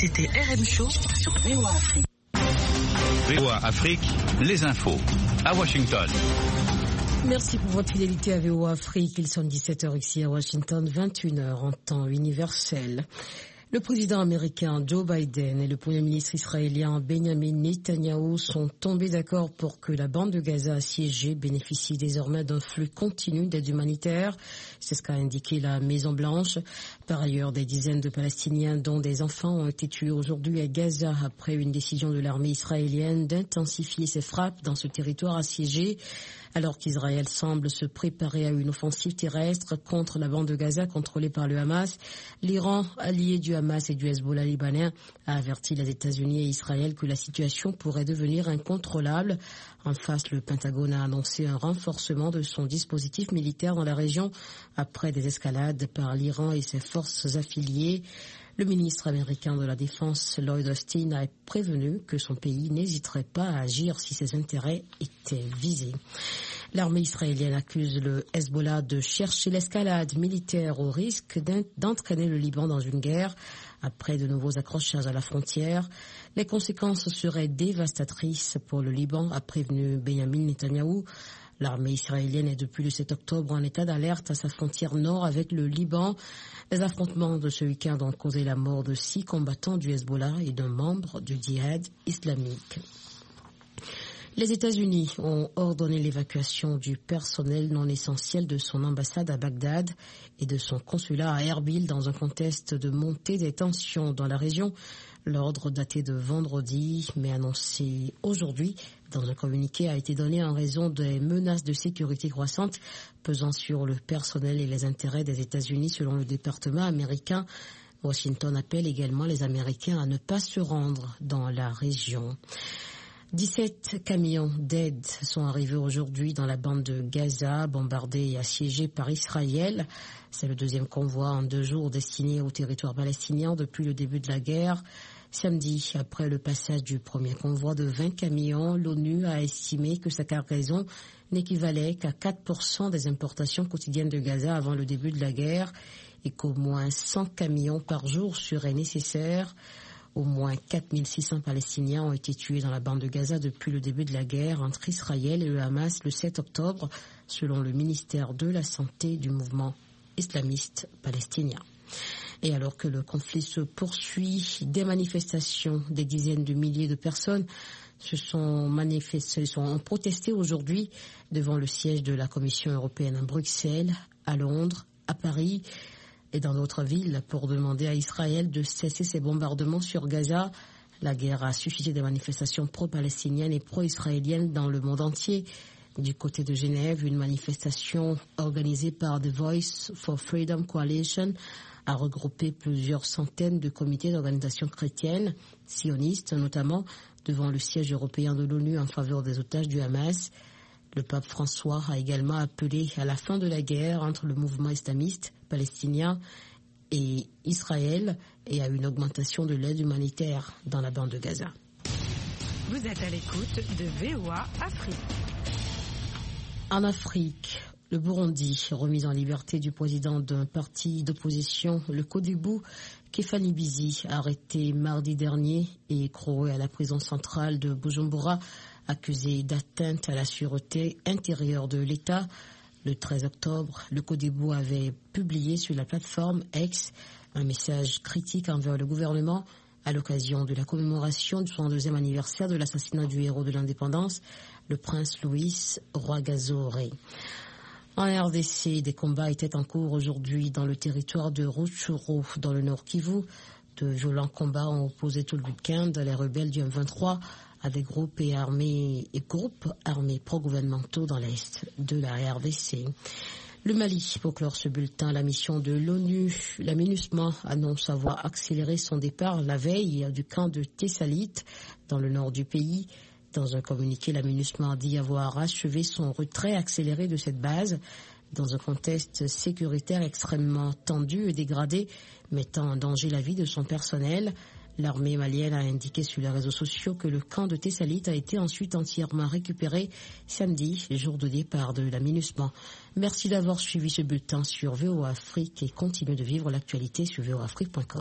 C'était RM Show sur VOA Afrique. VOA Afrique, les infos à Washington. Merci pour votre fidélité à VOA Afrique. Ils sont 17h ici à Washington, 21h en temps universel. Le président américain Joe Biden et le premier ministre israélien Benjamin Netanyahu sont tombés d'accord pour que la bande de Gaza assiégée bénéficie désormais d'un flux continu d'aide humanitaire. C'est ce qu'a indiqué la Maison-Blanche. Par ailleurs, des dizaines de Palestiniens, dont des enfants, ont été tués aujourd'hui à Gaza après une décision de l'armée israélienne d'intensifier ses frappes dans ce territoire assiégé. Alors qu'Israël semble se préparer à une offensive terrestre contre la bande de Gaza contrôlée par le Hamas, l'Iran, allié du Hamas et du Hezbollah libanais, a averti les États-Unis et Israël que la situation pourrait devenir incontrôlable. En face, le Pentagone a annoncé un renforcement de son dispositif militaire dans la région après des escalades par l'Iran et ses forces affiliées. Le ministre américain de la Défense, Lloyd Austin, a prévenu que son pays n'hésiterait pas à agir si ses intérêts étaient visés. L'armée israélienne accuse le Hezbollah de chercher l'escalade militaire au risque d'entraîner le Liban dans une guerre. Après de nouveaux accrochages à la frontière, les conséquences seraient dévastatrices pour le Liban, a prévenu Benjamin Netanyahou. L'armée israélienne est depuis le 7 octobre en état d'alerte à sa frontière nord avec le Liban. Les affrontements de ce week-end ont causé la mort de 6 combattants du Hezbollah et d'un membre du djihad islamique. Les États-Unis ont ordonné l'évacuation du personnel non essentiel de son ambassade à Bagdad et de son consulat à Erbil dans un contexte de montée des tensions dans la région. L'ordre daté de vendredi, mais annoncé aujourd'hui dans un communiqué, a été donné en raison des menaces de sécurité croissantes pesant sur le personnel et les intérêts des États-Unis selon le département américain. Washington appelle également les Américains à ne pas se rendre dans la région. 17 camions d'aide sont arrivés aujourd'hui dans la bande de Gaza, bombardée et assiégée par Israël. C'est le deuxième convoi en 2 jours destiné au territoire palestinien depuis le début de la guerre. Samedi, après le passage du premier convoi de 20 camions, l'ONU a estimé que sa cargaison n'équivalait qu'à 4% des importations quotidiennes de Gaza avant le début de la guerre et qu'au moins 100 camions par jour seraient nécessaires. Au moins 4600 Palestiniens ont été tués dans la bande de Gaza depuis le début de la guerre entre Israël et le Hamas le 7 octobre, selon le ministère de la Santé du mouvement islamiste palestinien. Et alors que le conflit se poursuit, des manifestations, des dizaines de milliers de personnes ont protesté aujourd'hui devant le siège de la Commission européenne à Bruxelles, à Londres, à Paris et dans d'autres villes pour demander à Israël de cesser ses bombardements sur Gaza. La guerre a suscité des manifestations pro-palestiniennes et pro-israéliennes dans le monde entier. Du côté de Genève, une manifestation organisée par The Voice for Freedom Coalition a regroupé plusieurs centaines de comités d'organisations chrétiennes, sionistes notamment, devant le siège européen de l'ONU en faveur des otages du Hamas. Le pape François a également appelé à la fin de la guerre entre le mouvement islamiste palestinien et Israël et à une augmentation de l'aide humanitaire dans la bande de Gaza. Vous êtes à l'écoute de VOA Afrique. En Afrique, le Burundi, remis en liberté du président d'un parti d'opposition, le Codebu, Kefani Bizi, arrêté mardi dernier et écroué à la prison centrale de Bujumbura, accusé d'atteinte à la sûreté intérieure de l'État. Le 13 octobre, le Codebu avait publié sur la plateforme X un message critique envers le gouvernement à l'occasion de la commémoration du 62e anniversaire de l'assassinat du héros de l'indépendance, le prince Louis Rwagasore. En RDC, des combats étaient en cours aujourd'hui dans le territoire de Rutshuru, dans le Nord Kivu. De violents combats ont opposé tout le week-end les rebelles du M23 à des groupes armés pro-gouvernementaux dans l'est de la RDC. Le Mali, pour clore ce bulletin, la mission de l'ONU, la MINUSMA, annonce avoir accéléré son départ la veille du camp de Tessalit, dans le nord du pays. Dans un communiqué, la MINUSMA a dit avoir achevé son retrait accéléré de cette base dans un contexte sécuritaire extrêmement tendu et dégradé, mettant en danger la vie de son personnel. L'armée malienne a indiqué sur les réseaux sociaux que le camp de Tessalit a été ensuite entièrement récupéré samedi, jour de départ de la MINUSMA. Merci d'avoir suivi ce bulletin sur VOA Afrique et continuez de vivre l'actualité sur voaafrique.com.